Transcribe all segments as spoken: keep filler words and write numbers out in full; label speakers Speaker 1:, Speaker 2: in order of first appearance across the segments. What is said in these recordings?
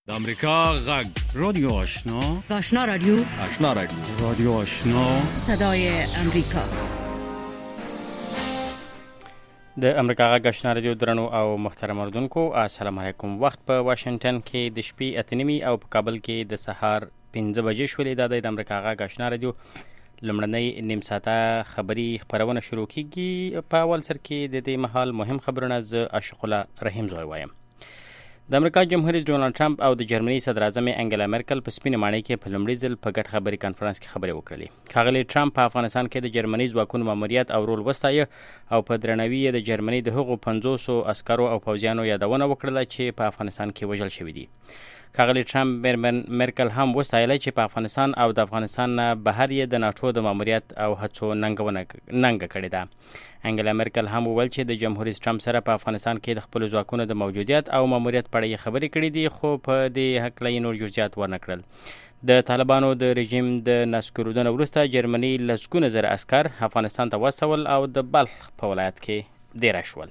Speaker 1: د امریکا غږ رادیو آشنا
Speaker 2: آشنا رادیو
Speaker 1: آشنا رادیو رادیو آشنا
Speaker 2: صدای امریکا
Speaker 3: د امریکا غږ آشنا رادیو درنو او محترم اوردونکو السلام علیکم. وخت په واشنگټن کې د شپې اته نیمې او په کابل کې د سهار پنځه بجې شولې. دا د امریکا غږ آشنا رادیو لمړنۍ نیم ساعته خبري خبرونه شروع کیږي. په اول سر کې د دې مهال مهم خبرونه ز عاشق الله رحیم زوی وایم. د امریکا جمهور رئیس ډونالد ټرمپ او د جرمني صدر اعظم انګلا مرکل په سپینه ماڼۍ کې په لومړي ځل په ګډ خبري کانفرنس کې خبرې وکړلې. ښاغلي ټرمپ په افغانستان کې د جرمني ځواکونو ماموریت او رول وستایه او په درناوي د جرمني د هغو پنځوسو عسکرو او پوځیانو یادونه وکړله چې په افغانستان کې وژل شوي دي. ښاغلي ټرمپ مرکل هم وستایله چې په افغانستان او د افغانستان نه بهر یې د ناټو د ماموریت او هڅو ننګونه ننګه کړې ده. انګلا مرکل هم وویل چې د جمهور رئیس ټرمپ سره په افغانستان کې د خپلو ځواکونو د موجودیت او ماموریت په اړه یې خبرې کړې دي، خو په دې هکله یې نور جزئیات ورنه کړل. د طالبانو د رژیم د نسکورېدنه وروسته جرمني لسګونه زره عسکر افغانستان ته واستول او د بلخ په ولایت کې دېره شول.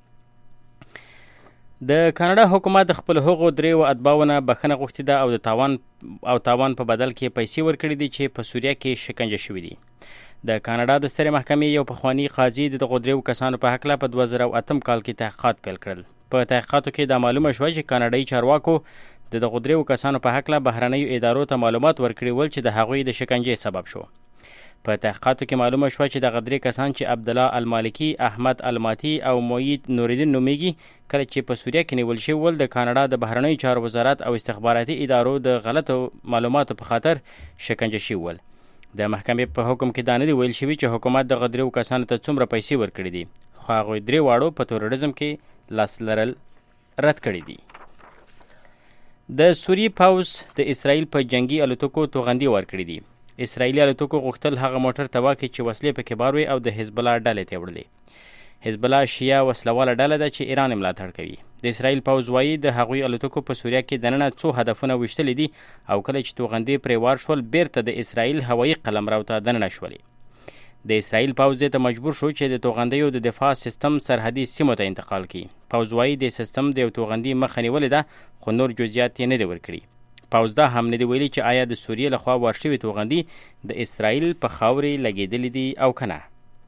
Speaker 3: د کاناډا حکومت د خپل هغو دریو اتباعونه بخښنه غوښتې ده او د تاوان او تاوان په بدل کې پیسې ورکړي دي چې په سوریه کې شکنجه شوي دي. د کاناډا د سترې محکمې یو پخواني قاضي د دغو دریو کسانو په هکله په دوه زره اتم کال کې تحقیقات پیل کړل. په تحقیقاتو کې دا معلومه شوه چې کاناډایي چارواکو د دغو دریو کسانو په هکله بهرنیو ادارو ته معلومات ورکړي ول چې د هغوی د شکنجې سبب شو. په تحقیقاتو کې معلومه شوه چې دغه درې کسان چې عبدالله المالکي، احمد الماتی او موید نوردین نومیږي، کله چې په سوریه کې نیول شوي ول د کاناډا د بهرنیو چارو وزارت او استخباراتي ادارو د غلطو معلوماتو په خاطر شکنجه شوي ول. د محکمې په حکم کې دا نه دی ویل شوي چې حکومت دغه دریو کسانو ته څومره پیسې ورکړي دي، خو هغوی درې واړو په تروریزم کې لاس لرل رد کړي دي. د سوریې پوځ د اسرائیل په جنگي الوتکو توغندي ورکړي دي. اسرائیلي الوتکو غوښتل هغه موټر تباه کړي چې وسلې پکې بار وي او د حزب الله ډلې ته وړلې. حزب الله شیعه وسلواله ډله ده چې ایران یې ملاتړ کوي. د اسرائیل پوځ وایي د هغوی الوتکو په سوریه کې دننه څو هدفونه ویشتلي دي او کله چې توغندي پرې وار شول بیرته د اسرائیل هوایي قلمرو ته دننه شولې. د اسرائیل پوځ دې ته مجبور شو چې د توغندیو د دفاع سیستم سرحدي سیمو ته انتقال کړي. پوځ وایي د سیستم د یو توغندي مخه نیولې ده، خو نور جزئیات یې نه دي ورکړي. پوځ دا هم نه دی ویلي چې آیا د سوریې لخوا وار شوي توغندي د اسرائیل په خاورې لګېدلي دي او که نه.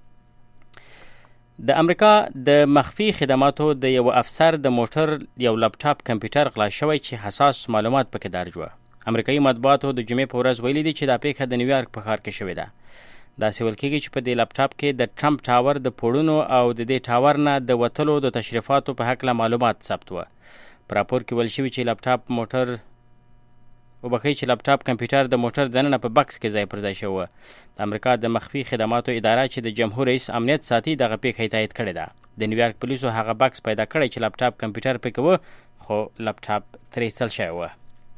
Speaker 3: د امریکا د مخفي خدماتو د یو افسر د موټر یو لپټاپ کمپیوټر غلا شوی چې حساس معلومات پکې درج وه. امریکایي مطبوعاتو د جمعې په ورځ ویلي دي چې دا پیښه د نیویارک په ښار کې شوې ده. داسې ویل کېږي چې په دې لپټاپ کې د ټرمپ ټاور د پوړونو او د دې ټاور نه د وتلو د تشریفاتو په هکله معلومات ثبت وه. په راپور کې ویل شوي چې لپټاپ موټر وبخښئ چې لپټاپ کمپیوټر د موټر دننه په بکس کې ځای پر ځای شوی و. د امریکا د مخفي خدماتو اداره چې د جمهور رئیس امنیت ساتي دغه پیښه تایید کړې ده. د نیویارک پولیسو هغه بکس پیدا کړی چې لپټاپ کمپیوټر پکې و، خو لپټاپ ترې ایستل شوی و.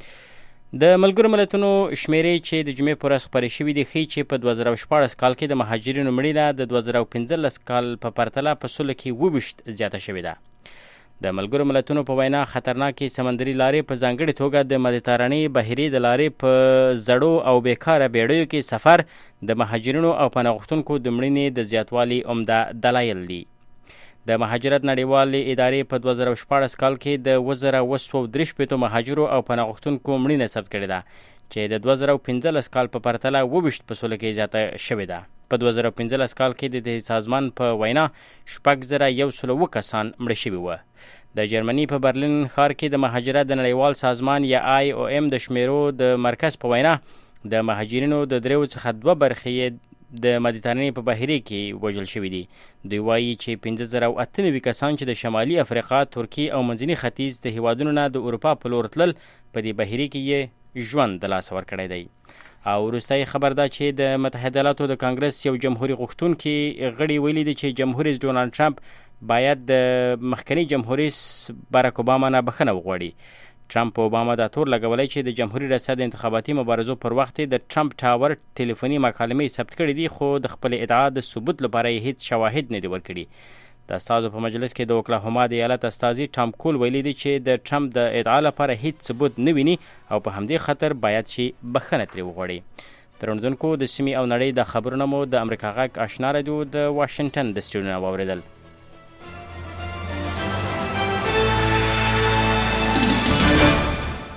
Speaker 3: د ملګرو ملتونو شمیرې چې د جمعې په ورځ خپرې شوي دي ښیي چې په دوه زره شپاړس کال کې د مهاجرینو مړینه د دوه زره پنځلس کال په پرتله په سلو کې اووه ویشت زیاته شوې ده. د ملګرو ملتونو په وینا خطرناکې سمندري لارې په ځانګړې توګه د مدیترانې بحیرې د لارې په زړو او بیکاره بیړیو کې سفر د مهاجرینو او پناه غوښتونکو د مړینې د زیاتوالي عمده دلایل دي. د مهاجرت نړیوالې ادارې په دوه زره شپاړس کال کې د اووه زره اووه سوه درې شپېتو مهاجرو او پناه غوښتونکو مړینه ثبت کړې ده چې د دوه زره پنځلس کال په پرتله اووه ویشت په سلو کې زیاته شوې ده. په دوه زره پنځلس کال کې د دې سازمان په وینا شپږ زره یو سل اووه کسان مړه شوي وه. د جرمني په برلین ښار کې د مهاجرت د نړیوال سازمان یا آی او ایم د شمیرو د مرکز په وینا د مهاجرینو د دریو څخه دوه برخې د مدیترانې په بحیرې کې وژل شوي دي. دوی وایي چې پنځه زره او اته نوي کسان چې د شمالي افریقا، ترکیې او منځني ختیځ د هیوادونو نه د اروپا په لور تلل په دې بحیرې کې یې ژوند د لاسه ورکړی دی. او وروستی خبر دا چې د متحده ایالاتو د کانګرس یو جمهوري غوښتونکي غړي ویلي دي چې جمهور رئیس ډونالد ټرمپ باید د مخکني جمهور رئیس باراک اوباما نه بخښنه وغواړي. ټرمپ په اوباما دا تور لګولی چې د جمهوري ریاست د انتخاباتي مبارزو پر وخت د ټرمپ ټاور ټلیفوني مکالمې ثبت کړي دي، خو د خپل ادعا د ثبوت لپاره یې هیڅ شواهد نه دي ورکړي. د استازو په مجلس کې د اوکلاهوما د ایالت استازي ټام کول ویلي دي چې د ټرمپ د ادعا لپاره هیڅ ثبوت نه ویني او په همدې خاطر باید چې بخښنه ترې وغواړي. ترندونکو د سیمې او نړۍ د خبرونه مو د امریکا غږ آشنا رادیو د واشنگټن د سټوډیو نه واورېدل.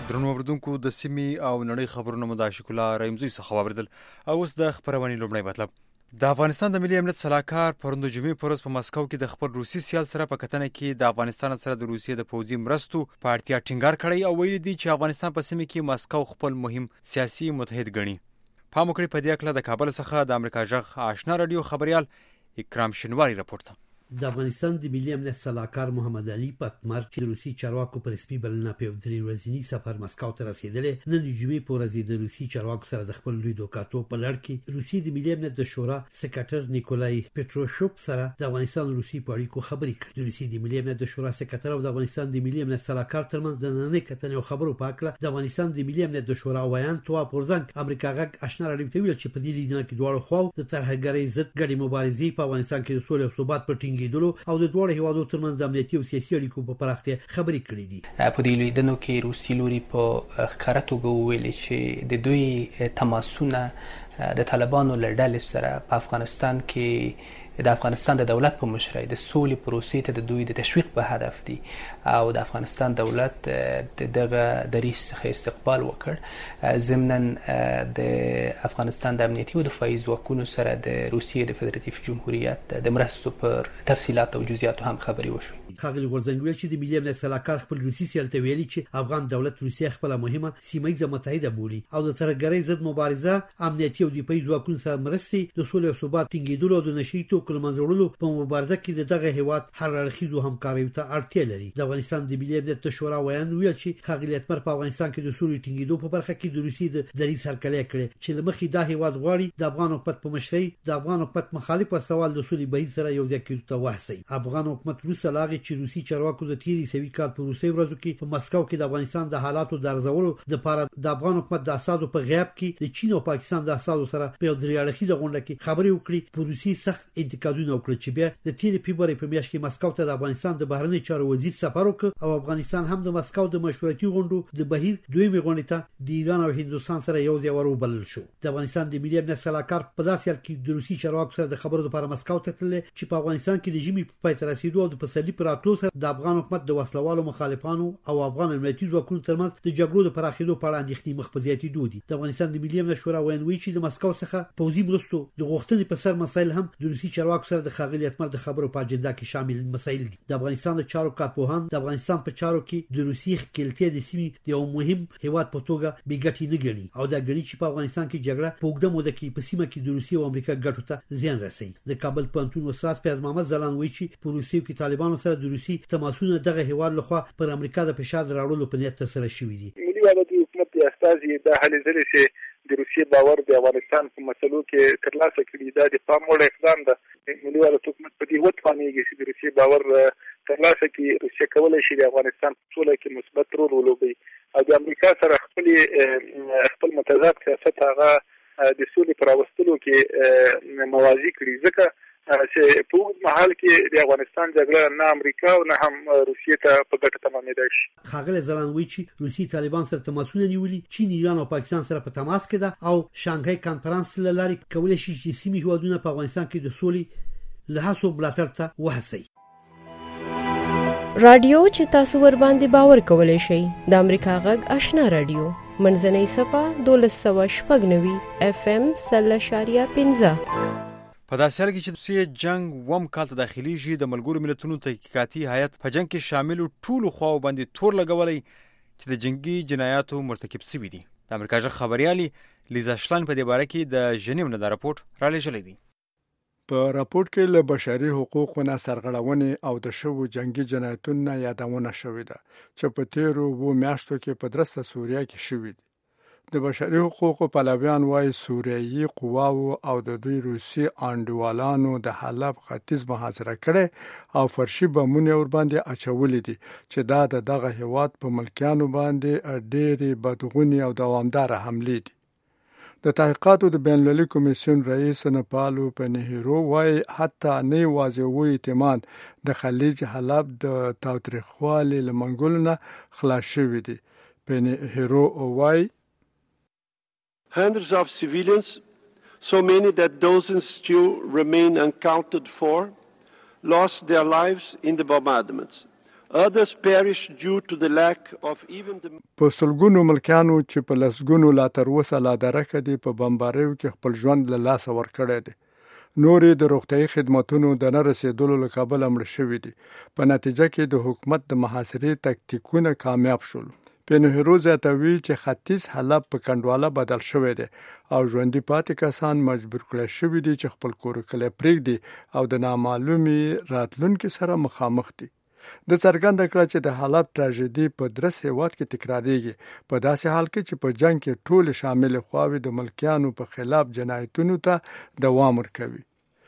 Speaker 4: درنو اوردونکو د سیمې او نړۍ خبرونه مداشک الله رحمزی څخه واوریدل. او اوس د خبرونې لومړی مطلب. د افغانستان د ملي امنیت صلاحکار پروند جمعې پر ورځ په مسکو کې د خپل روسي سیال سره په کتنه کې د افغانستان سره د روسیې د پوځي مرستو په اړتیا ټینګار کړی او ویلي دي چې افغانستان په سیمه کې مسکو خپل مهم سیاسي متحد ګڼي. پام وکړئ په دې اړه د کابل څخه د امریکا جغ آشنا رادیو خبريال اکرام شنواری راپورټ.
Speaker 5: د افغانستان د ملي امنیت صلاحکار محمد علي پتمر چې روسي چارواکو پر رسمي بلنه په درې ورځنی سفر مسکو ته رسیدلی، نن د جمعې په ورځ د روسي چارواکو سره د خپل لوی دوکاتو په لړ کې روسي د ملي امنیت د شورا سکرټر نیکولای پټروشوف سره د افغانستان روسي په اړیکو خبرې کړې. د روسي د ملي امنیت د شورا سکرټر او د افغانستان د ملي امنیت صلاحکار ترمنځ د نننۍ کتنې او خبرو په اړه د افغانستان د ملي امنیت د شورا ویان توه پورزنګ امریکا غږ آشنا رادیو ته ویل چې په دې لیدنه کې دواړو خواو د ترهګرۍ ضد ګډې مبارزې په افغانستان کې د سولې او ثبات پر ټینګېدلو او د دوه هیوادو ترمنځ د امنیتي او سیاسي اړیکو په پراختیا خبرې کړې دي.
Speaker 6: په دې لیدنو کې روسي لوري په ښکاره توګه وویل چې د دوی تماسونه د طالبانو له ډلې سره په افغانستان کې د افغانستان د دولت په مشرۍ د سولې پروسې ته د دوی د تشویق په هدف دي او د افغانستان دولت دغه دریځ څخه استقبال وکړ. ضمناً د افغانستان د امنیتي او دفاعي ځواکونو سره د روسیې د فدراتیف جمهوریت د مرستو پر تفصیلات او جزئیاتو هم خبرې وشوې.
Speaker 5: خاغلی غورځنګ ویل چې د ملي امنیت صلاحکار خپل روسي سیال ته ویلي چې افغان دولت روسیه خپل مهمه سیمه متحده بولي او د ترهګرۍ ضد مبارزه، امنیتي او دفاعي ځواکونو سره مرستې، د سولې او ثبات ټینګېدلو او د نشي توکل منځوړلو په مبارزه کې دغه هیواد هر اړخیزو همکاریو ته اړتیا لري. د افغانستان د ملي امنیت د شورا ویان ویل چې خاغلی اتمر په افغانستان کې د سولې ټینګېدو په برخه کې د روسي د دریځ هرکلی کړي چې لمخې دا هیواد غواړي د افغان حکومت په مشرۍ د افغان حکومت مخالف سوال د سولې بهیر سره یو ځای کېدو ته وهڅوي. افغان حکومت روسه لاغي چې روسي چارواکو د تیری سوي کال په روسي ورځو کې په مسکو کې د افغانستان د حالاتو د ارزولو د لپاره د افغان حکومت د اساسو په غیاب کې د چین او پاکستان د اساسو سره په درې اړخیزه غونډه کې خبرې وکړي. په روسي سخت انتقادونه وکړل چې بیا د تیری فبرवरी په میاشت کې مسکو ته د افغانستان د بهرنی چارو وزیر سفر وکړ او افغانستان هم د مسکو د مشورتي غونډو د بهیر دویمه غونډه ته د ایران او هندوستان سره یو ځای وروبلل شو. د افغانستان د ملي امنیت صلاحکار په داسې حال کې د روسي چارواکو سره د خبرو لپاره مسکو ته تللی چې په افغانستان کې د ژمي په پای ته رسیدو او د فصلي پراتلو سره د افغان حکومت د وسلوالو مخالفانو او افغان امنیتي ځواکونو ترمنځ د جګړو د پراخېدو په اړه اندېښنې مخ په زیاتېدو دي. د افغانستان د ملي امنیت شورا ویاند وایي چې د مسکو څخه پوځي مرستو د غوښتنې په سر مسایل هم د روسي چارواکو سره د خاغلی اتمر د خبرو په اجنډا کې شامل مسایل دي. د افغانستان د چارو کارپوهان د افغانستان په چارو کې د روسي ښکېلتیا د سیمې د یو مهم هیواد په توګه بې ګټې نه ګڼي او دا ګڼي چې په افغانستان کې جګړه په اوږده موده کې په سیمه کې د روسي او امریکا ګټو ته زیان رسوي. د کابل پوهنتون استاد پیاز محمد ځلان وایي چې په روسیې کې طالبانو سره د روسي تماسونه دغه هیواد لخوا پر امریکا د فشار راوړلو په نیت ترسره شوي دي.
Speaker 7: ملي عدالتي حکومت استازي د هلې ځلې چې د روسیې باور د افغانستان په مسلو کې ترلاسه کړي دا د پام وړ اقدام ده. ملي عدالتي حکومت په دې وتوانېږي چې د روسیې باور ترلاسه کړي. روسیه کولی شي د افغانستان په سوله کې مثبت رول ولوبوي او د امریکا سره خپل خپل متضاد سیاست هغه د سولې پر راوستلو کې موازي کړي. ځکه چې په اوږد مهال کې د افغانستان جګړه نه امریکا او نه هم روسیې ته په ګټه تمامېدای شي.
Speaker 5: خاغلی ځلان وایي چې روسي طالبان سره تماسونه نیولي، چین، ایران او پاکستان سره په تماس کې ده او شانګهای کانفرنس له لارې کولی شي چې سیمې هیوادونه په افغانستان کې د سولې له هڅو ملاتړ ته وهڅوي.
Speaker 8: رادیو چې تاسو ور باندې باور کولای شئ د امریکا غږ آشنا رادیو منځنۍ صفه دولس سوه شپږ نوي اف ام سل اشاریه پنځه.
Speaker 4: په داسې حال کې چې روسیې جنگ وم کال ته داخليږي، د ملګرو ملتونو تحقیقاتي هیئت په جنگ کې شامل ټولو خواو باندې تور لګولای چې د جنگي جنایاتو مرتکب شوي دي. د امریکا ژغ خبريالي لیزا شلان په دې باره کې د ژنیو نه دا راپورټ را لېږلی دی.
Speaker 9: په راپورټ کې له بشري حقوقو نه سرغړونې او د شوو جنگي جنایتونو یادونه شوې ده چې په تیرو وو میاشتو کې په درسته سوریه کې شوې دي. د بشري حقوقو پلویان وايي سوریایي قواو او د دوی روسي انډوالانو د حلب ختیځ محاصره کړي او فرشي بمونه ور باندې اچولې دي چې دا د دغه هیواد په ملکیانو باندې ډېری بدغونی او دوامدار حملې دي. د تحقیقاتو د بین المللي کمیسیون رئیس نپالو پنهیرو وايي حتی نه واځي وو اعتماد د خلیج حلب د تاوتریخوالي لمنګولنه خلاص شوی دي. پنهیرو وايي
Speaker 10: hundreds of civilians, so many that dozens still remain unaccounted for, lost their lives in the bombardments. Others perish due to the lack of even the
Speaker 9: په سلګونو ملکیانو چې په لسګونو لا تر اوسه لا درکه دي په بمباریو کې خپل ژوند له لاسه ورکړی دی. نورې د روغتیايي خدماتونو د نه رسیدلو له کبله مړه شوي دي. په نتیجه کې د حکومت د محاصرې تکتیکونه کامیاب شول. پینهرو زیاتوي چې ختیځ حلب په کنډواله بدل شوی دی او ژوندي پاتې کسان مجبور کړی شوي دي چې خپل کور کلی پرېږدي او د نامعلومي راتلونکي سره مخامخ دي. د څرګنده کړه چې د حلب تراژیدي په درس هیواد کې تکراریږي په داسې حال کې چې په جنگ کې ټول شامل خواوې د ملکیانو په خلاف جنایتونو ته دوام ورکوي.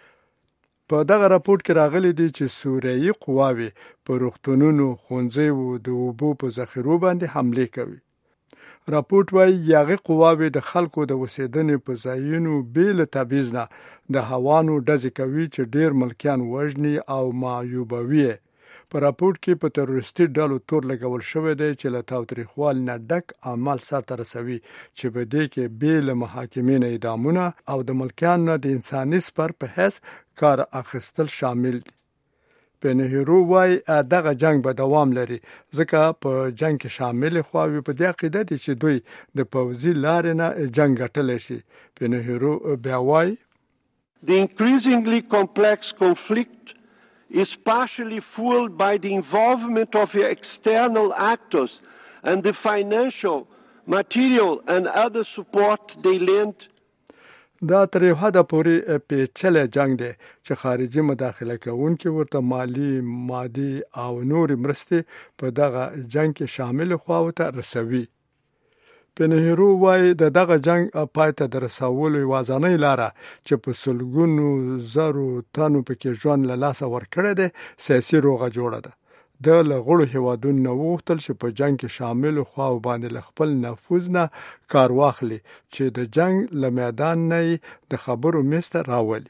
Speaker 9: په دغه راپورټ کې راغلي دي چې سوریایي قواوې په روغتونونو، ښوونځیو، د اوبو په ذخیرو باندې حملې کوي. راپورټ وایي یاغي قواوې د خلکو د اوسېدنې په ځایونو بې له تبعیض نه د هوانو ډزې کوي چې ډېر ملکیان وژني او معیوبوي. په راپورټ کې په تروریستي ډلو تور لګول شوی دی چې له تاوتریخوالي نه ډک عمل سرته رسوي چې په دې کې بې له محاکمې نه اعدامونه او د ملکیانو نه د انساني سپر په حیث کار اخیستل شامل دي. پینهرو وایي دغه جنگ به دوام لري ځکه په جنگ کې شامل خواوې په دې عقیده دي چې دوی د پوځي لارې نه جنگ ګټلی شي. پینهرو بیا وایي
Speaker 10: The increasingly complex conflict is partially fueled by the involvement of external actors and the financial, material and other support they lend.
Speaker 9: دا تر یو حده پورې پیچلی جنگ دی چې خارجي مداخله کوونکي ورته مالی، مادي او نور مرستې په دغه جنگ کې شامل خواو ته رسوي. پینهرو وایي د دغه جنگ پای ته د رسولو یوازینۍ لاره چې په سلګونو زرو تنو پکې ژوند له لاسه ورکړی دی سیاسي روغه جوړه ده. د له غړو هیوادونو نه وغوښتل چې په جنگ کې شاملو خواو باندې له خپل نفوذ نه کار واخلي چې د جنگ له میدان نه د خبرو میز ته راولي.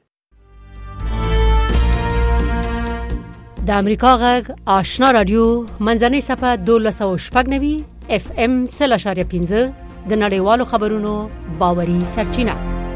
Speaker 2: د امریکا غږ آشنا رادیو منځنۍ صفحه دولس سوه شپږ نوي اف ام سل اشاریه پنځه د نړیوالو خبرونو باوري سرچینه.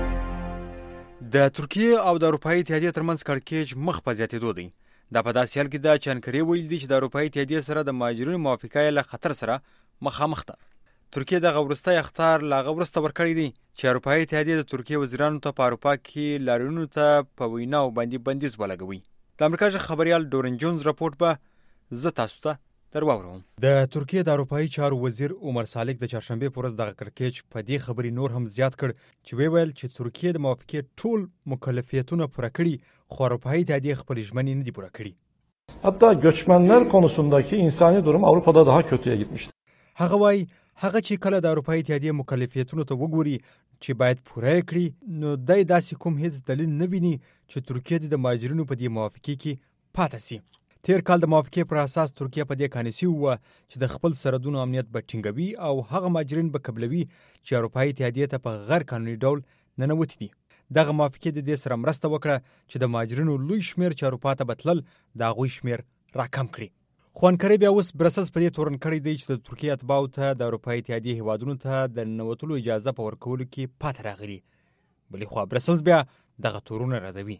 Speaker 4: د ترکیه او د اروپایي اتحادیې ترمنځ کړکېچ مخ په زیاتېدو دی. دا په داسې حال کې ده چې انکرې ویلي دي چې د اروپایي اتحادیې سره د مهاجرینو موافقه له خطر سره مخامخ ده. ترکیه دغه وروستی اخطار لا هغه وروسته ورکړی دی چې اروپایي اتحادیې د ترکیه وزیرانو ته په اروپا کې لاریونونو ته په ویناو باندې بندیز ولګوي. د امریکا ژغ خبریال ډورن جونز راپورټ به زه تاسو ته در واورم. د ترکیه د اروپایي چارو وزیر عمر سالک د چهارشنبې په ورځ دغه کړکېچ په دې خبرې نور هم زیات کړ چې ویل چې ترکیه د موافقې ټول مکلفیتونه پوره کړي خو اروپایي اتحادیه خپل ژمنې نه دي پوره کړي.
Speaker 11: Hatta göçmenler konusundaki insani durum Avrupa'da daha kötüye gitmişti.
Speaker 4: هغه وایي هغه چې کله د اروپایي اتحادیې مکلفیتونو ته وګوري چې باید پوره کړي نو دای داسې کوم هیڅ دلیل نه ویني چې ترکیه د مهاجرینو په دې موافقې کې پاتې شي. تیر کال د موافقې پر اساس ترکیه په دې قانع وه چې د خپل سرحدونو امنیت به ټینګوي او هغه مهاجرین به قبلوي چې اروپایي اتحادیې ته په غیر قانوني ډول ننوتي دي. دغه موافقې د دې سره مرسته وکړه چې د مهاجرینو لوی شمیر چې اروپا ته بتلل د هغوی شمیر راکم کړي. خو انکرې بیا اوس برسلز په دې تورن کړی دی چې د ترکیې اتباعو ته د اروپایي اتحادیې هیوادونو ته د ننوتلو اجازه په ورکولو کې پاتې راغلي. بلې خوا برسلز بیا دغه تورونه ردوي.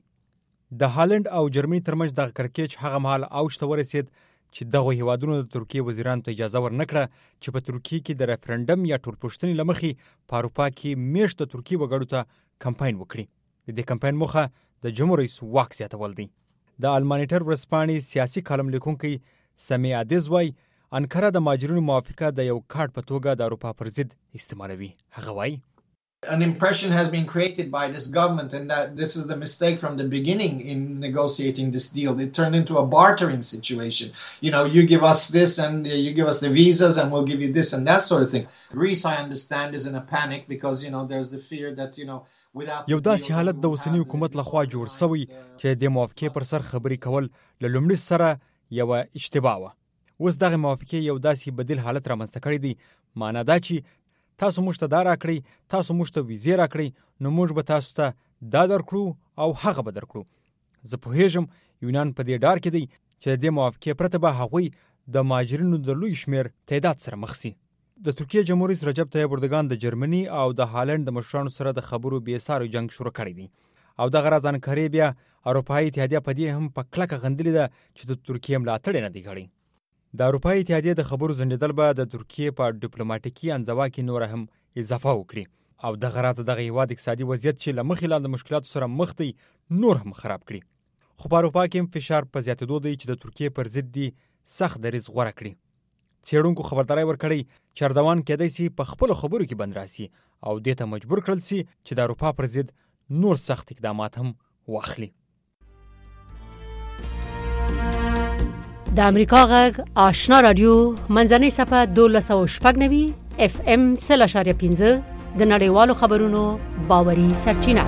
Speaker 4: د هالند او جرمني ترمنځ دغه کړکېچ هغه مهال اوج ته ورسېد چې دغه هیوادونو د ترکیې وزیرانو ته اجازه ورنکړه چې په ترکیې کې د ریفرنډم یا ټولپوښتنې له مخې په اروپا کې میشت د ترکیې وګړو ته کمپاین وکړي. د دې کمپاین موخه د جمهور رئیس واک زیاتول دی. د المانیټر ورځپاڼې سیاسي کالم لیکونکی سمی عادز وایي انکره د مهاجرینو موافقه د یو کارت په توګه د اروپا پر ضد استعمالوي. هغه وایي
Speaker 12: An impression has been created by this government and that this is the mistake from the beginning in negotiating this deal. It turned into a bartering situation. You know, you give us this and you give us the visas and we'll give you this and that sort of thing. Greece, I understand, is in a panic because, you know, there's the fear that, you know, without...
Speaker 4: یو داسې حالت د اوسني حکومت لخوا جوړ سوی چې د موافقې پر سر خبرې کول له لومړي سره یوه اشتباه وه. اوس دغه موافقې یو داسې بدیل حالت رامنځته کړی دی. معنا دا چې تاسو موږ ته دا راکړئ، تاسو موږ ته ویزې راکړئ، نو موږ به تاسو ته دا درکړو او هغه به درکړو. زه پوهېږم یونان په دې ډار کې دی چې د دې موافقې پرته به هغوی د مهاجرینو د لوی شمېر تعداد سره مخ سي. د ترکیې جمهور رئیس رجب طیب اردوګان د جرمني او د هالند د مشرانو سره د خبرو بېسارو جنګ شروع کړی دی او دغه راز انکرې بیا اروپایي اتحادیه په دې هم په کلکه غندلې ده چې د ترکیې ملاتړ یې نه دی کړی. د اروپای اتحادیې د خبرو ځنډېدل به د ترکیې په ډیپلوماټیکي انزوا کې نور هم اضافه وکړي او دغه راته دغه هیواد اقتصادي وضعیت چې له مخې لاندې مشکلاتو سره مخ دی نور هم خراب کړي. خو په اروپا کې هم فشار په زیاتېدو دی چې د ترکیې پر ضد دي سخت دریځ غوره کړي. څېړونکو خبرداری ورکړی چې اردوان کېدای شي په خپلو خبرو کې بند راسي او دې ته مجبور کړل شي چې د اروپا پر ضد نور سخت اقدامات هم واخلي.
Speaker 2: د امریکا غږ آشنا رادیو منځنۍ صفحه دولس سوه شپږ نوي اف ام سل اشاریه پنځه د نړیوالو خبرونو باوري سرچینه.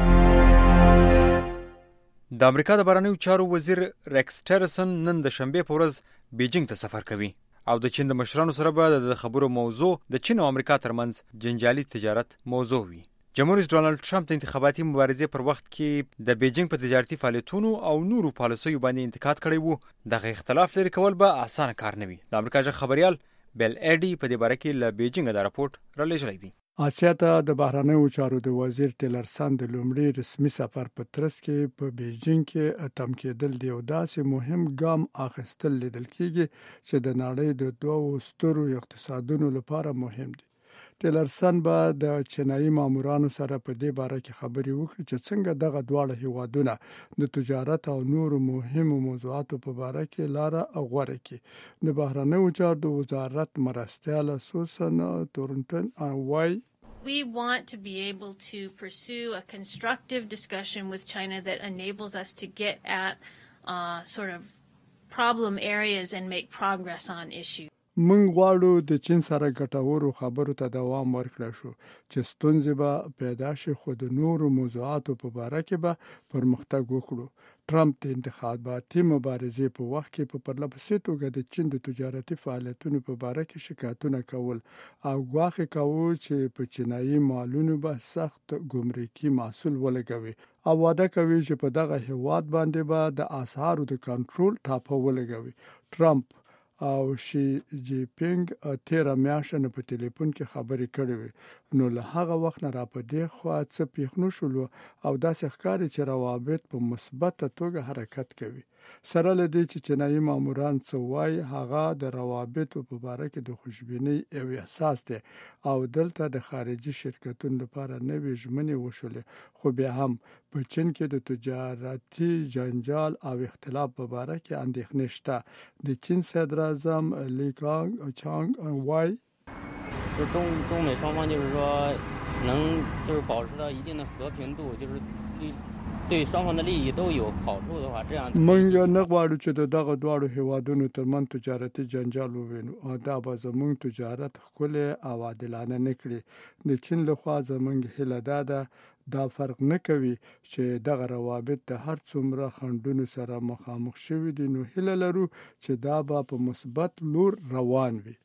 Speaker 4: د امریکا د بهرنیو چارو وزیر ریکس ټیلرسن نن د شنبې په ورځ بیجینګ ته سفر کوي او د چین د مشرانو سره به د خبرو موضوع د چین او امریکا ترمنځ جنجالي تجارت موضوع وي. جمهور رئیس ډونالد ټرمپ د انتخاباتي مبارزې پر وخت کې د بیجینګ په تجارتي فعالیتونو او نورو پالیسیو باندې انتقاد کړی وو. دغه اختلاف لري کول به اسانه کار نه وي. د امریکا ژغ خبريال بیل ایډي په دې باره کې له بیجینګ د راپورټ را لېږلی دی.
Speaker 9: آسیا ته د بهرنیو چارو د وزیر ټیلرسن د لومړي رسمي سفر په ترڅ کې په بیجینګ کې اتم کېدل دی او داسې مهم ګام اخیستل لیدل کېږي چې د نړۍ د دوو سترو اقتصادونو لپاره مهم دی. ټیلرسن به د چینایي مامورانو سره په دې باره کې خبرې وکړي چې څنګه دغه دواړه هیوادونه د تجارت او نورو مهمو موضوعاتو په باره کې لاره غوره کړي. د بهرنیو چارو د وزارت مرستیال سوسن تورنټن وايي
Speaker 13: We want to be able to pursue a constructive discussion with China that enables us to get at uh, sort of problem areas and make progress on issues.
Speaker 9: موږ غواړو د چین سره ګټورو خبرو ته دوام ورکړو شو چې ستونزې به پیدا شي خو د نورو موضوعاتو په باره کې به پرمختګ وکړو. ټرمپ د انتخاباتي مبارزې په وخت کې په پرلهپسې توګه د چین د تجارتي فعالیتونو په باره کې شکایتونه کول او ګواښ کاوه چې په چینایي مالونو به سخت ګمرکي محصول ولګوي او وعده کوي چې په دغه هیواد باندې به د اسعارو د کنټرول ټاپه ولګوي. ټرمپ او شي جی پینګ تیر میاشت په ټلیفون کې خبرې کړې وي نو له هغه وخت نه را پدې خو څه پیښ نشول او داسې ښکاري چې روابط په مثبت توګه حرکت کوي. سره له دې چې چینایي ماموران څه وایي هغه د روابطو په باره کې د خوشبینۍ یو احساس دی او دلته د خارجي شرکتونو لپاره نوې ژمنې وشولې خو بیا هم په چین کې د تجارتي جنجال او اختلاف په باره کې اندېښنې شته. د چین صدر اعظم لی کانګ چانګ وایي
Speaker 14: 就中中美双方就是说能就是保持到一定的和平度，就是对双方的利益都有好处的话，这样
Speaker 9: موږ نه غواړو چې دغه دواړو هیوادونو ترمنځ تجارتي جنجال ووینو او دا به زموږ تجارت ښکلی او عادلانه نه کړي. د چین لخوا زموږ هیله دا ده دا فرق نه کوي چې دغه روابط د هر څومره خنډونو سره مخامخ شوي دي نو هیله لرو چې دا به په مثبت لور روان وي.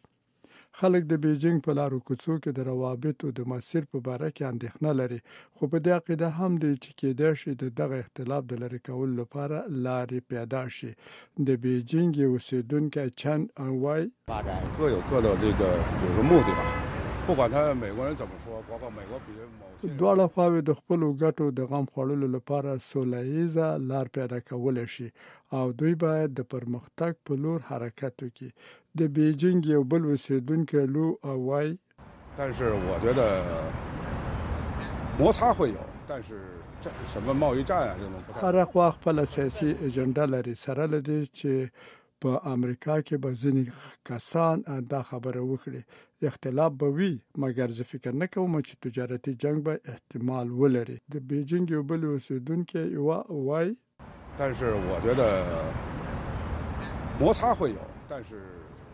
Speaker 9: خلک د بیجینګ په لارو کوڅو کې د روابطو د مسیر په باره کې اندېښنه لري خو په دې عقیده هم دی چې کېدای شي د دغه اختلاف د لرې کولو لپاره لارې پیدا شي. د بیجینګ یو اوسېدونکی چن وایي
Speaker 15: 各有各的这个有个目的吧，不管他美国人怎么说，包括美国比某些
Speaker 9: دواړه خواوې د خپلو ګټو د غم خوړلو لپاره سوله لار پیدا کولی شي او دوی باید د پرمختګ په لور حرکت وکړي. د بیجینګ یو بل اوسېدونکی لو وایي
Speaker 15: 但是我觉得摩擦会有，但是这什么贸易战啊这种不太
Speaker 9: هر خوا خپل سیاسي اجنډا لري. سره له دې چې په امریکا کې به ځینې کسان دا خبره وکړي اختلاف به وي مګر زه فکر نه کوم چې تجارتي جنگ به احتمال ولري. د بیجینګ یو بل اوسېدونکی وایي
Speaker 15: 但是我觉得摩擦会有，但是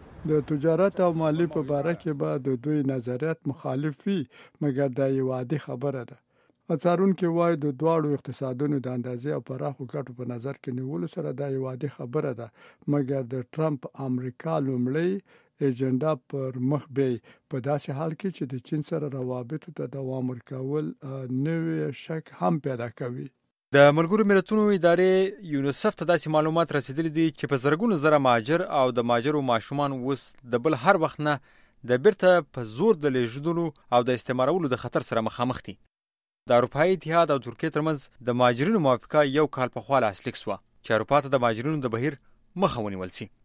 Speaker 9: د تجارت او مالی په باره کې به د دوی نظریات مخالف وي مګر دا یو عادي خبره ده. څارونکي وایي د دواړو اقتصادونو د اندازې او پراخو ګټو په نظر کې نیولو سره دا یو عادي خبره ده مګر د ټرمپ امریکا لومړی ایجنډا پر مخ بی په داسې حال کې چې د چین سره روابطو ته دوام ورکول نوې شک هم پیدا کوي.
Speaker 4: د ملګرو ملتونو ادارې یونیسف ته داسې معلومات رسیدلي دي چې په زرګونو زره مهاجر او د مهاجرو ماشومان اوس د بل هر وخت نه د بیرته په زور د لیږدولو او د استعمارولو د خطر سره مخامخ دي. د اروپایي اتحاد او ترکیې ترمنځ د مهاجرینو موافقه یو کال پخوا لاسلیک شوه چې اروپا ته د مهاجرینو د بهیر مخه ونیول شي.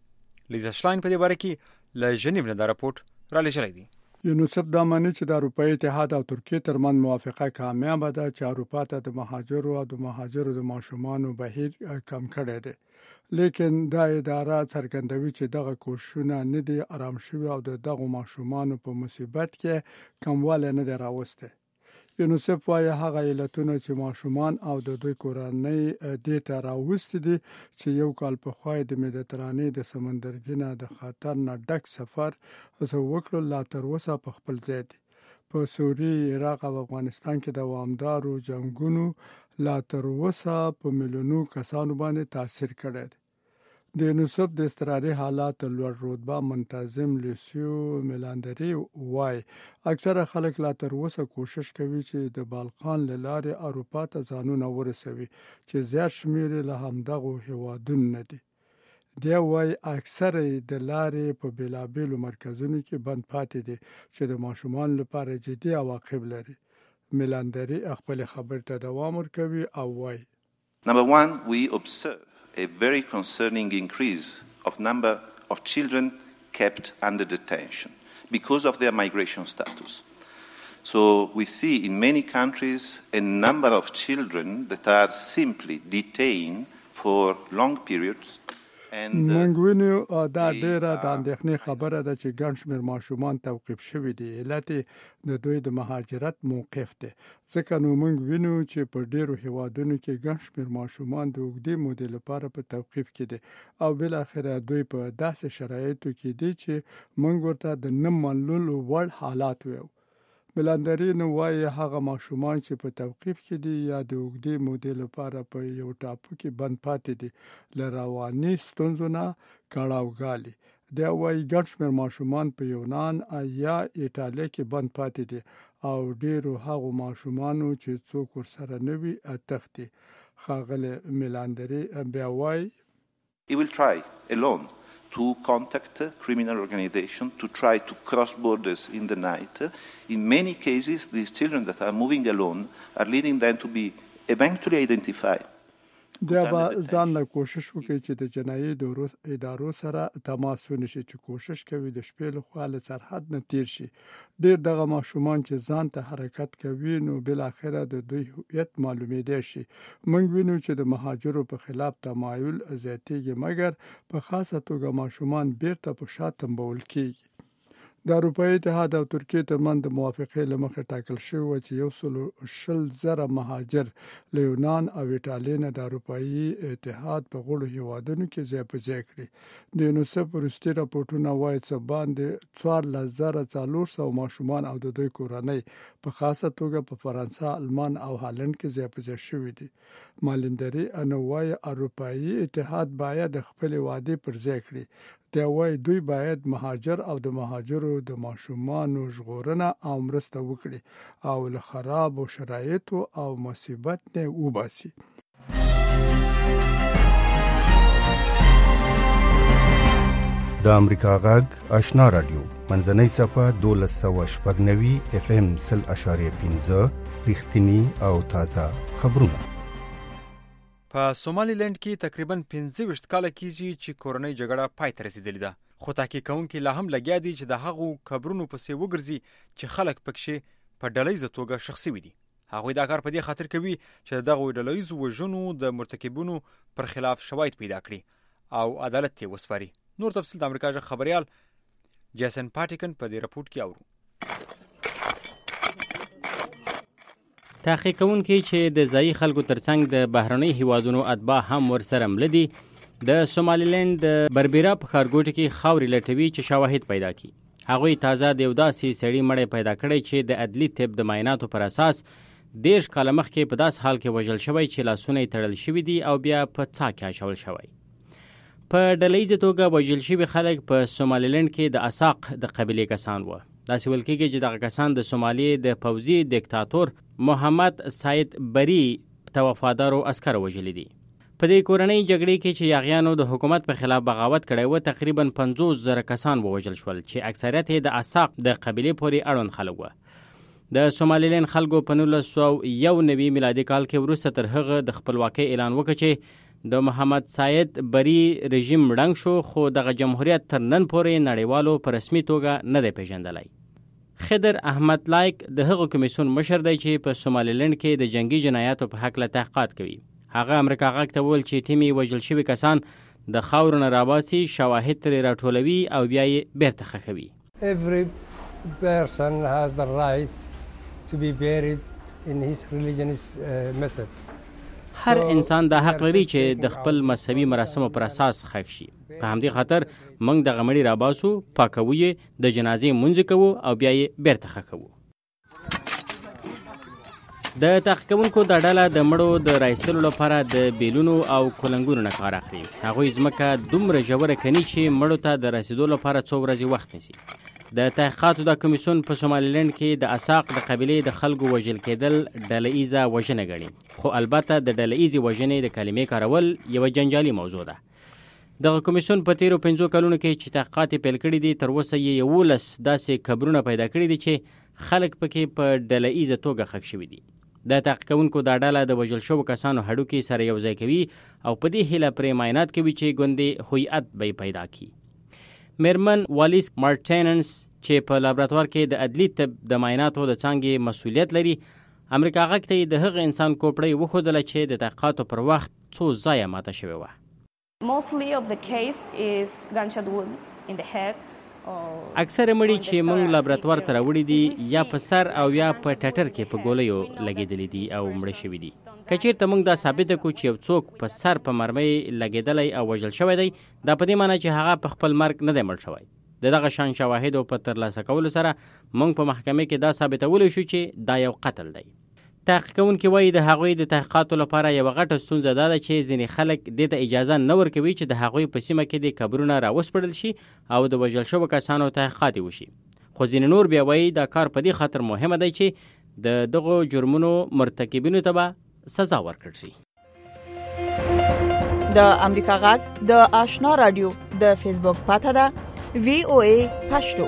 Speaker 4: لیزا شلاین په دې باره کې له ژنیو نه دا راپورټ را لېږلی دی.
Speaker 9: یونیسف دا مانی چې د اروپایي اتحاد او ترکیې ترمن موافقه کامیابه ده چې اروپا ته د مهاجرو او د مهاجرو د ماشومانو بهیر کم کړی دی، لیکن دا اداره څرګندوي چې دغه کوششونه نه دي آرام شوي او د دغو ماشومانو په مصیبت کې کموالی نه دی راوستی. یونیسف وایي هغه علتونه چې ماشومان او د دوی کورنۍ دې ته راوستي دي چې یو کال پخوا د مدیترانې د سمندرګي نه د خطر نه ډک سفر هڅه وکړو لا تر اوسه په خپل ځای دي. په سوریې، عراق او افغانستان کې دوامدارو جنګونو لا تر اوسه په میلیونو کسانو باندې تاثیر کړی دی. د یونیسف د اضطراري حالات لوړ رتبه منتظم لیسیو میلاندری وای اکثره خلک لا تر اوسه کوشش کوي چې د بالقان له لارې اروپا ته ځانونه ورسوي چې زیات شمیر له همدغو هیوادونو نه دي. دی وای اکثره د لارې په بیلابیلو مرکزونو کې بند پاتې دي چې د ماشومان لپاره جدي عواقب لري. میلاندری خپل خبر ته دوام ورکوي او وای
Speaker 16: Number one, we observe a very concerning increase of number of children kept under detention because of their migration status. So we see in many countries a number of children that are simply detained for long periods.
Speaker 9: موږ وینو دا ډیره د اندېښنې خبره ده چې ګڼ شمېر ماشومان توقیف شوي دي. علت د دوی د مهاجرت موقف دی، ځکه نو موږ وینو چې په ډیرو هیوادونو کې ګڼ شمېر ماشومان د اوږدې مودې لپاره په توقیف کې دي او بالاخره دوی په داسې شرایطو کې دي چې موږ ورته د نه منلو وړ حالات وایو. میلاندری نو وایي هغه ماشومان چې په توقیف کې دي یا د اوږدې مودې لپاره په یو ټاپو کې بند پاتې دي له رواني ستونزو نه کړاوګالي. دی وایي ګڼ شمېر ماشومان په یونان یا ایټالیا کې بند پاتې دي او ډیرو هغو ماشومانو چې څوک ورسره نه وي تښتي. ښاغلی میلاندری بیا وایي
Speaker 16: He will try alone to contact criminal organizations, to try to cross borders in the night. In many cases, these children that are moving alone are leading them to be eventually identified.
Speaker 9: دا به ځان له کوشش وکړي چې د جنایي ادارو سره تماس ونشي چې کوشش کوي د شپې لخوا له سرحد نه تیر شي. ډیر دغه ماشومان چې ځان ته حرکت کوي نو بالاخره د دوی هویت معلومېدای شي. موږ وینو چې د مهاجرو په خلاف تمایل زیاتېږي، مګر په خاصه توګه ماشومان بیرته په شا تمبول کېږي. د اروپایي اتحاد او ترکیې ترمن د موافقې له مخې ټاکل شوی و چې یو سل شل زره مهاجر له یونان او ایټالیا نه د اروپایي اتحاد په غړو هیوادونو کې ځای په ځای کړي. د یونیسف وروستي راپورټونه وایي چې باندې څوارلس زره څلور سوه ماشومان او د دوی کورنۍ په خاصه توګه په فرانسه، المان او هالند کې ځای په ځای شوي دي. مالندري انو وایي اروپایي اتحاد باید خپل وعدې پر ځای کړي. دی وایي دوی باید مهاجر او د مهاجرو د ماشومانو ژغورنه او مرسته وکړي او له خرابو شرایطو او مصیبت نه وباسي.
Speaker 17: د امریکا غږ آشنا رادیو منځنۍ صفحه دولس سوه شپږ نوي اف ام سل اشاریه پنځه رښتینی او تازه خبرونه.
Speaker 4: په سومالي لند کې تقریبا پنځه ویشت کاله کېږي چې کورنۍ جګړه پای ته رسېدلې ده، خو تحقیق کوونکي لا هم لګیا دي چې د هغو قبرونو پسې وګرځي چې خلک پکښې په ډلهیزه توګه ښخ شوي دي. هغوی دا کار په دې خاطر کوي چې د دغو ډلهیزو وژنو د مرتکبونو پر خلاف شواهد پیدا کړي او عدالت ته وسپاري. نور تفصیل د امریکا ژغ خبریال جیسن پاټیکن په دې راپورټ کې اورو.
Speaker 3: تحقیق کوونکي چې د ځایي خلکو ترڅنګ د بهرنۍ هیوادونو اتباع هم ورسره مله دي د سومالیلند د بربیرا په ښارګوټي کې خاورې لټوي چې شواهد پیدا کړي. هغوی تازه د یو داسې سړي مړی پیدا کړی چې د عدلي طب د معایناتو پر اساس دېرش کاله مخکې په داس حال کې وژل شوی چې لاسونه یې تړل شوي دي او بیا په څاه کې اچول شوی. په ډلهیزه توګه وژل شوي خلک په سومالیلند کې د اساق د قبیلې کسان وو. داسې ویل کېږي چې دغه کسان د سومالي د پوځي دیکتاتور محمد سعید بری ته وفادارو عسکر وژلي دي. په دې کورنۍ جګړې کې چې یاغیانو د حکومت په خلاف بغاوت کړی و تقریبا پنځوس زره کسان ووژل شول چې اکثریت یې د اساق د قبیلې پورې اړوند خلک وو. د سومالیلند خلکو په نولس سوه یو نوي میلادي کال کې وروسته تر هغه د خپلواکۍ اعلان وکړ چې د محمد سید بری رژیم ړنګ شو، خو دغه جمهوریت تر نن پورې نړیوالو په رسمي توګه نه دی پیژندلی. خضر احمد لایک د هغو کمیسیون مشر دی چې په سومالیلند کې د جنگي جنایاتو په هکله تحقیقات کوي. هغه امریکا غږ ته وویل چې ټیمي وژل شوي کسان د خاورو نه راباسي، شواهد ترې راټولوي او بیا یې بیرته ښخوي.
Speaker 18: Every person has the right to be buried in his religion's uh, method.
Speaker 3: هر انسان دا حق لري چې د خپل مذهبي مراسمو پر اساس ښخ شي. په همدې خاطر موږ دغه مړي راباسو، پاکوو یې، د جنازې لمونځ کوو او بیا یې بیرته ښخوو. د تحقیق کوونکو دا ډله د مړو د رایستلو لپاره د بیلونو او کولنګونو نه کار اخلي. هغوی ځمکه دومره ژوره کني چې مړو ته د رسیدو لپاره څو ورځې وخت نیسي. د تحقیقاتو دا کمیسیون په سومالیلند کې د اساق د قبیلې د خلکو وژل کېدل ډله ایزه وژنه ګڼي، خو البته د ډله ایزې وژنې د کلمې کارول یوه جنجالي موضوع ده. دغه کمیسیون په تیرو پنځو کلونو کې چې تحقیقات یې پیل کړي دي، تر اوسه یې یولس داسې قبرونه پیدا کړي دي چې خلک پکې په ډله ایزه توګه ښخ شوي دي. د تحقیق کوونکو دا ډله د وژل شوو کسانو هډوکي سره یو ځای کوي او په دې هیله پرې معاینات کوي چې ګوندې هویت به پیدا کړي. میرمن والیس مارټیننس چې په لابراتوار کې د عدلي طب د معایناتو د څانګې مسؤلیت لري، امریکا غږ ته د هغه انسان کوپړۍ وښودله چې د تحقیقاتو پر وخت څو ځایه ماته شوې وه. اکثره مړي چې موږ لابراتوار ته راوړي دي یا په سر او یا په ټټر کې په ګولیو لګېدلي دي او مړه شوي دي. که چېرته موږ دا ثابته کړو چې یو څوک په سر په مرمۍ لګېدلی او وژل شوی دی، دا په دې معنی چې هغه په خپل مرګ نه دی مړ شوی. د دغه شان شواهدو په ترلاسه کولو سره موږ په محکمې کې دا ثابتولی شو چې دا یو قتل دی. تحقیق کوونکي وایي د هغوی د تحقیقاتو لپاره یوه غټه ستونزه دا ده چې ځینې خلک دې ته اجازه نه ورکوي چې د هغوی په سیمه کې د قبرونه راوسپړل شي او د وژل شوو کسانو تحقیقات وشي. خو ځینې نور بیا وایي دا کار په دې خاطر مهمه دی چې د دغو جرمونو مرتکبینو ته به سزا ورکړل شي.
Speaker 19: د امریکا غږ د آشنا رادیو د فیسبوک پاته ده وی او ای پښتو.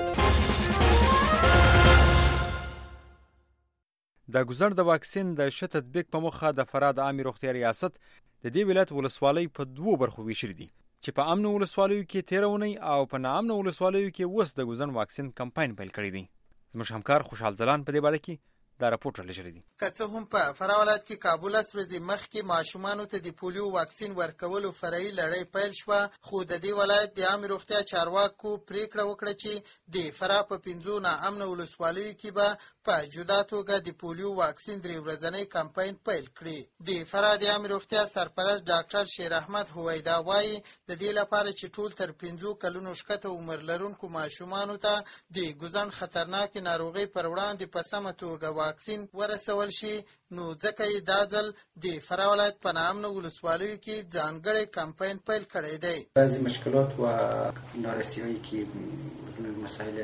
Speaker 4: د ګوزن د واکسین د ښه تطبیق په موخه د فراه د عامې روغتیا ریاست د دې ولایت ولسوالۍ په دوو برخو ویشلي دي چې په امنو ولسوالیو کې تېره اونۍ او په ناامنو ولسوالیو کې اوس د ګوزن واکسین کمپاین پیل کړی دی. زموږ همکار خوشحال ځلان په دې باره کې دا راپورټ رالیږلی دی.
Speaker 20: که څه هم په فراه ولایت کې کابو لس ورځې مخکې ماشومانو ته د پولیو واکسین ورکولو فرعي لړۍ پیل شوه، خو د دې ولایت د عامې روغتیا چارواکو پریکړه وکړه چې د فراه په پنځو ناامنو ولسوالیو کې به په جدا توګه د پولیو واکسین درې ورځنی کمپاین پیل کړي. د فراه د عامې روغتیا سرپرست ډاکټر شیر احمد هویدا وایي د دې لپاره چې ټول تر پنځو کلونو ښکته عمر لرونکو ماشومانو ته د ګوزن خطرناکې ناروغۍ پر وړاندې په سمه توګه واکسین ورسول شي، نو ځکه یې دا ځل د فراه ولایت په ناامنو ولسوالیو کې ځانګړی کمپاین پیل کړی دی.
Speaker 21: بعضی مشکلات و نارسی‌هایی که مسائل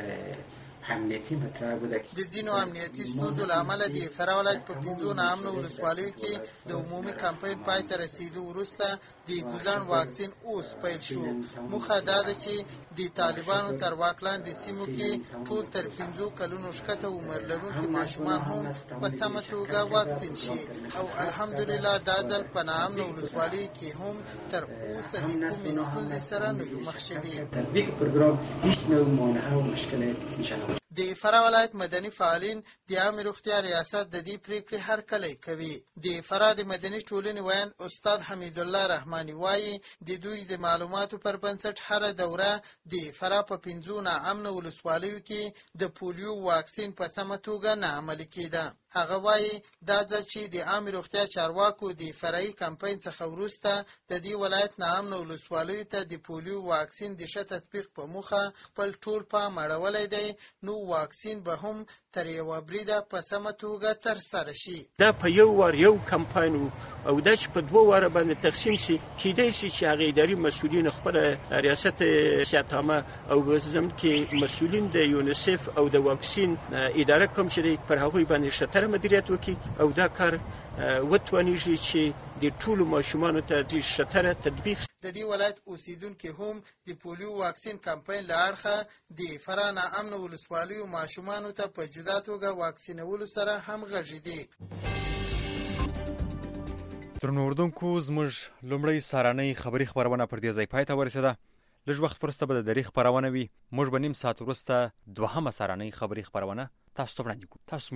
Speaker 21: امنیتی مطرح بوده.
Speaker 20: د ځینو امنیتي ستونزو له امله د فراه ولایت په پنځو ناامنو ولسوالیو کې د عمومي کمپاین پای ته رسیدو وروسته د ګوزن واکسین اوس پیل شو. موخه دا ده چې د طالبانو تر واک لاندې سیمو کې ټول تر پنځو کلونو ښکته عمر لرونکي ماشومان هم په سمه توګه واکسین شي او الحمدلله دا ځل په ناامنو ولسوالیو کې هم تر اوسه د کومې ستونزې سره نه یو مخ شوي.
Speaker 21: تطبیق پروګرام هیڅ نوع مانع او مشکل نشته.
Speaker 20: د فراه ولایت مدني فعالین د عامې روغتیا ریاست د دې پریکړې هرکلی کوي. د فراه د مدني ټولنې ویاند استاد حمید الله رحماني وایي د دوی د معلوماتو پر بنسټ هره دوره د فراه په پنځو ناامنو ولسوالیو کې د پولیو واکسین په سمه توګه نه عملي کېده. هغه وایي دا ځل چې د عامې روغتیا چارواکو د فرعي کمپاین څخه وروسته د دې ولایت ناامنو ولسوالیو ته د پولیو واکسین د ښه تطبیق په موخه خپل ټول پام اړولی دی، نو واکسین به هم تر یوه بریده په سمه توګه ترسره شي.
Speaker 22: دا په یو وار یو کمپاین او دا چې په دوه واره باندې تقسیم شي، کیدای شي چې هغه اداري مسؤلین خپله ریاست صحت عامه او په ضمن کې مسؤلین د یونیسف او د واکسین اداره کوم چې دی پر هغوی باندې ښه مدیریت وکړي او دا کار وتوانیږي چې د ټولو ماشومانو ته د ښه تطبیق.
Speaker 20: د دې ولایت اوسیدونکي هم د پولیو واکسین کمپاین له اړخه د فراه ناامنو ولسوالیو ماشومانو ته په جدا توګه واکسینولو سره همغږي دي.
Speaker 4: درنو اردوونکو زموږ لومړی سهارنۍ خبري خپرونه پر دې ځای پای ته ورسېده. لږ وخت وروسته به د درې خپرونه وي. موږ به نیم ساعت وروسته دوهمه سهارنۍ خبري خپرونه تاسو ته وړاندې کوو. تاسو